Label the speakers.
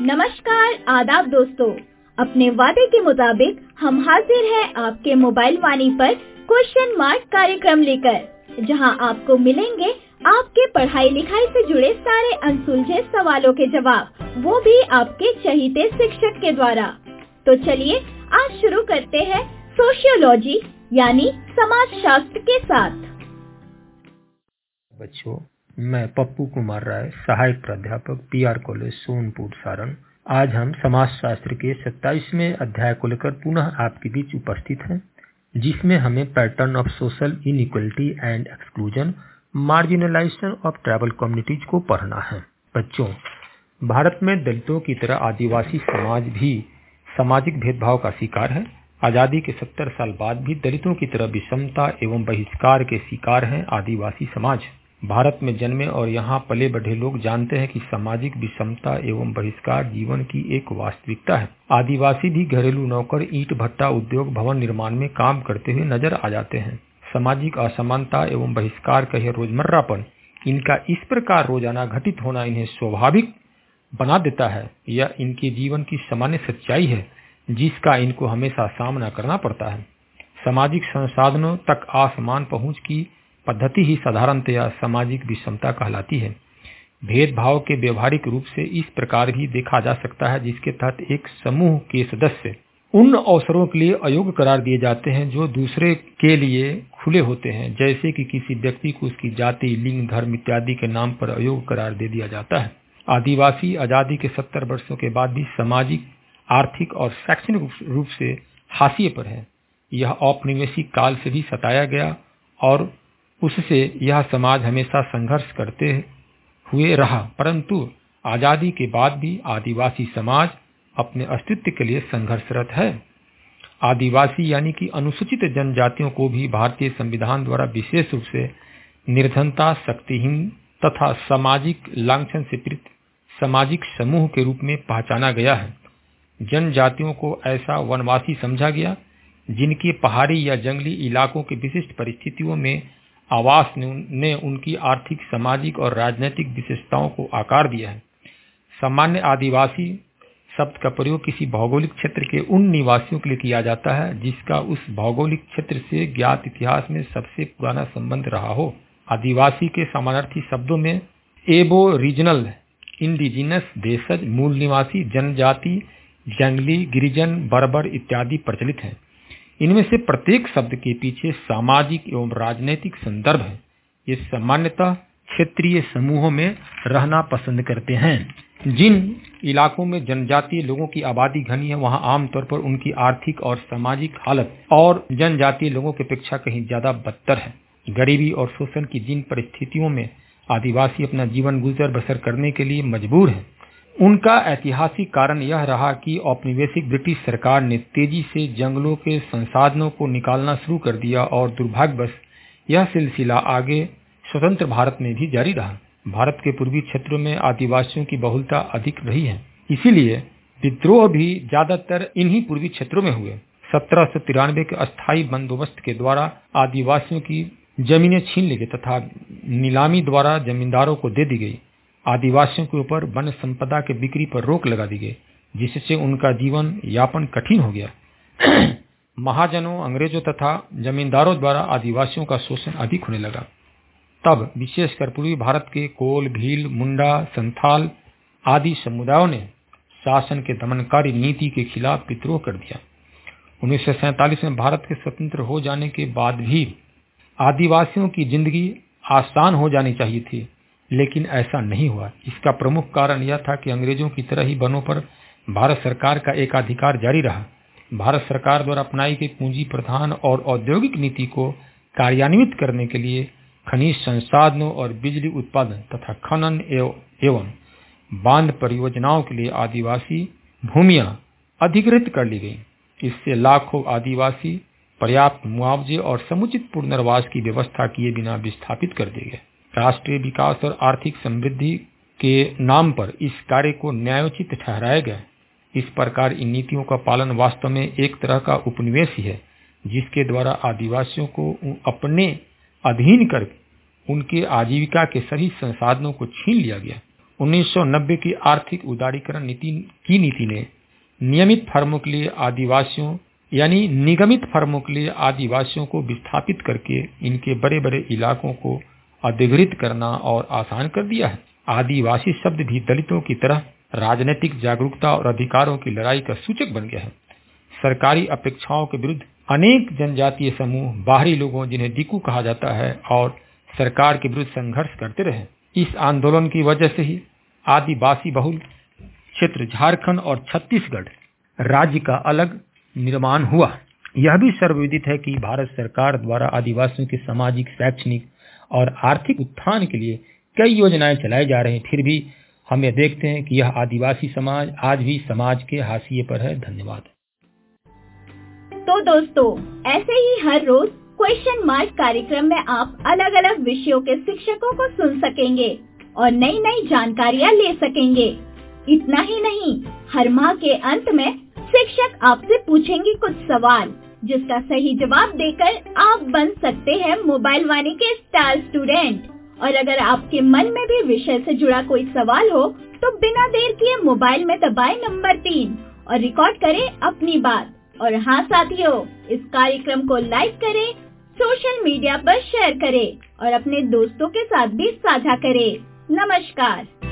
Speaker 1: नमस्कार, आदाब दोस्तों। अपने वादे के मुताबिक हम हाजिर हैं आपके मोबाइल वाणी पर क्वेश्चन मार्क कार्यक्रम लेकर, जहां आपको मिलेंगे आपके पढ़ाई लिखाई से जुड़े सारे अनसुलझे सवालों के जवाब, वो भी आपके चहीते शिक्षक के द्वारा। तो चलिए आज शुरू करते हैं सोशियोलॉजी यानी समाज शास्त्र के साथ।
Speaker 2: बच्चों, मैं पप्पू कुमार राय, सहायक प्राध्यापक पीआर कॉलेज सोनपुर सारण। आज हम समाज शास्त्र के 27वें अध्याय को लेकर पुनः आपके बीच उपस्थित हैं, जिसमें हमें pattern of social inequality and exclusion, marginalisation of tribal communities को पढ़ना है। बच्चों, भारत में दलितों की तरह आदिवासी समाज भी सामाजिक भेदभाव का शिकार है। आजादी के 70 साल बाद भी दलितों की तरह विषमता एवं बहिष्कार के शिकार हैं आदिवासी समाज। भारत में जन्मे और यहाँ पले बढ़े लोग जानते हैं कि सामाजिक विषमता एवं बहिष्कार जीवन की एक वास्तविकता है। आदिवासी भी घरेलू नौकर, ईंट भट्टा उद्योग, भवन निर्माण में काम करते हुए नजर आ जाते हैं। सामाजिक असमानता एवं बहिष्कार का यह रोजमर्रापन, इनका इस प्रकार रोजाना घटित होना इन्हें स्वाभाविक बना देता है। यह इनके जीवन की सामान्य सच्चाई है, जिसका इनको हमेशा सामना करना पड़ता है। सामाजिक संसाधनों तक असमान पहुंच की पद्धति ही साधारणतया सामाजिक विषमता कहलाती है। भेदभाव के व्यवहारिक रूप से इस प्रकार भी देखा जा सकता है, जिसके तहत एक समूह के सदस्य उन अवसरों के लिए अयोग्य करार दिए जाते हैं जो दूसरे के लिए खुले होते हैं, जैसे कि किसी व्यक्ति को उसकी जाति, लिंग, धर्म इत्यादि के नाम पर अयोग्य करार दे दिया जाता है। आदिवासी आजादी के 70 वर्षों के बाद भी सामाजिक, आर्थिक और शैक्षणिक रूप से हाशिए पर है। यह औपनिवेशिक काल से भी सताया गया और उससे यह समाज हमेशा संघर्ष करते हुए रहा, परंतु आजादी के बाद भी आदिवासी समाज अपने अस्तित्व के लिए संघर्षरत है। आदिवासी यानी कि अनुसूचित जनजातियों को भी भारतीय संविधान द्वारा विशेष रूप से निर्धनता, शक्तिहीन तथा सामाजिक लांछन से पीड़ित सामाजिक समूह के रूप में पहचाना गया है। जनजातियों को ऐसा वनवासी समझा गया जिनके पहाड़ी या जंगली इलाकों की विशिष्ट परिस्थितियों में आवास ने उनकी आर्थिक, सामाजिक और राजनीतिक विशेषताओं को आकार दिया है। सामान्य आदिवासी शब्द का प्रयोग किसी भौगोलिक क्षेत्र के उन निवासियों के लिए किया जाता है जिसका उस भौगोलिक क्षेत्र से ज्ञात इतिहास में सबसे पुराना संबंध रहा हो। आदिवासी के समानार्थी शब्दों में एबोरिजिनल, इंडिजिनस, देशज, मूल निवासी, जनजाति, जंगली, गिरिजन, बर्बर इत्यादि प्रचलित हैं। इनमें से प्रत्येक शब्द के पीछे सामाजिक एवं राजनीतिक संदर्भ है। ये सामान्यतः क्षेत्रीय समूहों में रहना पसंद करते हैं। जिन इलाकों में जनजातीय लोगों की आबादी घनी है, वहां आमतौर पर उनकी आर्थिक और सामाजिक हालत और जनजातीय लोगों की अपेक्षा कहीं ज्यादा बदतर है। गरीबी और शोषण की जिन परिस्थितियों में आदिवासी अपना जीवन गुजर बसर करने के लिए मजबूर है, उनका ऐतिहासिक कारण यह रहा कि औपनिवेशिक ब्रिटिश सरकार ने तेजी से जंगलों के संसाधनों को निकालना शुरू कर दिया और दुर्भाग्यवश यह सिलसिला आगे स्वतंत्र भारत में भी जारी रहा। भारत के पूर्वी क्षेत्रों में आदिवासियों की बहुलता अधिक रही है, इसीलिए विद्रोह भी ज्यादातर इन्हीं पूर्वी क्षेत्रों में हुए। 1793 के अस्थायी बंदोबस्त के द्वारा आदिवासियों की जमीनें छीन ली गई तथा नीलामी द्वारा जमींदारों को दे दी गई। आदिवासियों के ऊपर वन संपदा के बिक्री पर रोक लगा दी गई, जिससे उनका जीवन यापन कठिन हो गया। महाजनों, अंग्रेजों तथा जमींदारों द्वारा आदिवासियों का शोषण अधिक होने लगा। तब विशेषकर पूर्वी भारत के कोल, भील, मुंडा, संथाल आदि समुदायों ने शासन के दमनकारी नीति के खिलाफ विद्रोह कर दिया। 1947 में भारत के स्वतंत्र हो जाने के बाद भी आदिवासियों की जिंदगी आसान हो जानी चाहिए थी, लेकिन ऐसा नहीं हुआ। इसका प्रमुख कारण यह था कि अंग्रेजों की तरह ही वनों पर भारत सरकार का एकाधिकार जारी रहा। भारत सरकार द्वारा अपनाई गई पूंजी प्रधान और औद्योगिक नीति को कार्यान्वित करने के लिए खनिज संसाधनों और बिजली उत्पादन तथा खनन एवं बांध परियोजनाओं के लिए आदिवासी भूमियां अधिग्रहित कर ली गई। इससे लाखों आदिवासी पर्याप्त मुआवजे और समुचित पुनर्वास की व्यवस्था किए बिना विस्थापित कर दिए गए। राष्ट्रीय विकास और आर्थिक समृद्धि के नाम पर इस कार्य को न्यायोचित ठहराया गया। इस प्रकार इन नीतियों का पालन वास्तव में एक तरह का उपनिवेश ही है, जिसके द्वारा आदिवासियों को अपने अधीन कर उनके आजीविका के सभी संसाधनों को छीन लिया गया। 1990 की आर्थिक उदारीकरण नीति ने नियमित फर्मों के लिए आदिवासियों यानी निगमित फर्मों के लिए आदिवासियों को विस्थापित करके इनके बड़े बड़े इलाकों को अधिग्रहित करना और आसान कर दिया है। आदिवासी शब्द भी दलितों की तरह राजनीतिक जागरूकता और अधिकारों की लड़ाई का सूचक बन गया है। सरकारी अपेक्षाओं के विरुद्ध अनेक जनजातीय समूह, बाहरी लोगों जिन्हें डिकू कहा जाता है, और सरकार के विरुद्ध संघर्ष करते रहे। इस आंदोलन की वजह से ही आदिवासी बहुल क्षेत्र झारखंड और छत्तीसगढ़ राज्य का अलग निर्माण हुआ। यह भी सर्वविदित है कि भारत सरकार द्वारा आदिवासियों के सामाजिक, शैक्षणिक और आर्थिक उत्थान के लिए कई योजनाएं चलाई जा रही हैं। फिर भी हम ये देखते हैं कि यह आदिवासी समाज आज भी समाज के हाशिए पर है। धन्यवाद।
Speaker 1: तो दोस्तों, ऐसे ही हर रोज क्वेश्चन मार्क कार्यक्रम में आप अलग अलग विषयों के शिक्षकों को सुन सकेंगे और नई नई जानकारियाँ ले सकेंगे। इतना ही नहीं, हर माह के अंत में शिक्षक आपसे पूछेंगे कुछ सवाल, जिसका सही जवाब देकर आप बन सकते हैं मोबाइल वाणी के स्टार स्टूडेंट। और अगर आपके मन में भी विषय से जुड़ा कोई सवाल हो तो बिना देर किए मोबाइल में दबाएं नंबर 3 और रिकॉर्ड करें अपनी बात। और हाँ साथियों, इस कार्यक्रम को लाइक करें, सोशल मीडिया पर शेयर करें और अपने दोस्तों के साथ भी साझा करें। नमस्कार।